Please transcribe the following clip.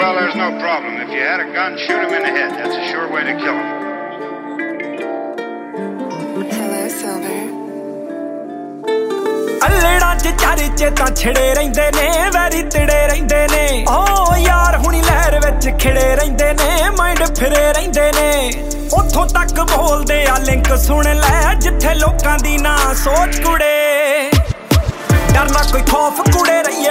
Well, there's no problem. If you had a gun, shoot him in the head. That's a sure way to kill him. Hello, Silver. ਅਲੜਾਂ ਚ ਚਰਚੇ ਤਾਂ ਛਿੜੇ ਰਹਿੰਦੇ ਨੇ, very ਤਿੜੇ ਰਹਿੰਦੇ ਨੇ। ਓ ਯਾਰ ਹੁਣੀ ਲਹਿਰ ਵਿੱਚ ਖਿੜੇ ਰਹਿੰਦੇ ਨੇ, ਮਾਈਂਡ ਫਿਰੇ ਰਹਿੰਦੇ ਨੇ। ਉੱਥੋਂ ਤੱਕ ਬੋਲਦੇ ਆ ਲਿੰਕ ਸੁਣ ਲੈ, ਜਿੱਥੇ ਲੋਕਾਂ ਦੀ ਨਾ ਸੋਚ ਕੁੜੇ। ਡਰ ਨਾ ਕੋਈ ਖੌਫ ਕੁੜੇ ਰਹੀਏ